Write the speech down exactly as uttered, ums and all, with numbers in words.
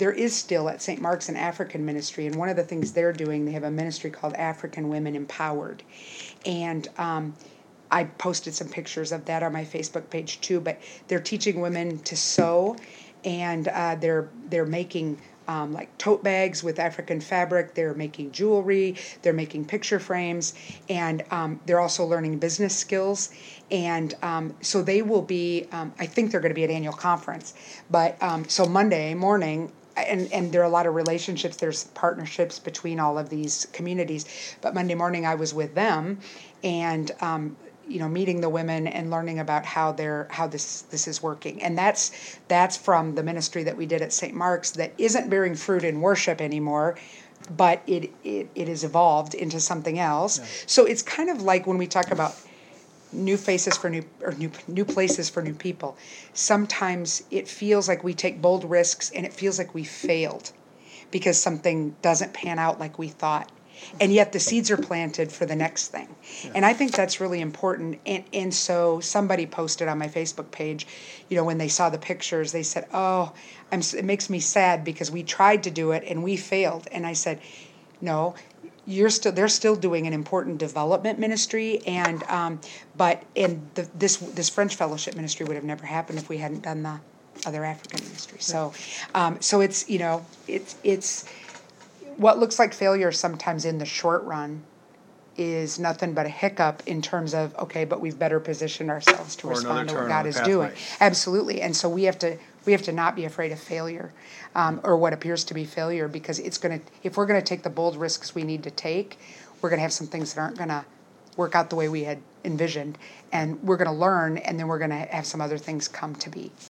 there is still at Saint Mark's an African ministry, and one of the things they're doing, they have a ministry called African Women Empowered, and um, I posted some pictures of that on my Facebook page too. But they're teaching women to sew, and uh, they're they're making um, like tote bags with African fabric. They're making jewelry. They're making picture frames, and um, they're also learning business skills. And um, so they will be. Um, I think they're going to be at annual conference. But um, so Monday morning. And, and there are a lot of relationships, there's partnerships between all of these communities. But Monday morning I was with them, and um, you know, meeting the women and learning about how they're how this this is working. And that's that's from the ministry that we did at Saint Mark's that isn't bearing fruit in worship anymore, but it it, it has evolved into something else. Yeah. So it's kind of like when we talk about new faces for new or new new places for new people. Sometimes it feels like we take bold risks and it feels like we failed because something doesn't pan out like we thought. And yet the seeds are planted for the next thing. Yeah. And I think that's really important. And and so somebody posted on my Facebook page, you know, when they saw the pictures, they said, "Oh, I'm it makes me sad because we tried to do it and we failed." And I said, "No, you're still they're still doing an important development ministry, and um, but and the, this this French fellowship ministry would have never happened if we hadn't done the other African ministry." So, um, so it's you know it's it's what looks like failure sometimes in the short run is nothing but a hiccup in terms of okay, but we've better positioned ourselves to or respond to what God is pathway. doing. Absolutely, and so we have to we have to not be afraid of failure. Um, or what appears to be failure, because it's going to, if we're going to take the bold risks we need to take, we're going to have some things that aren't going to work out the way we had envisioned, and we're going to learn, and then we're going to have some other things come to be.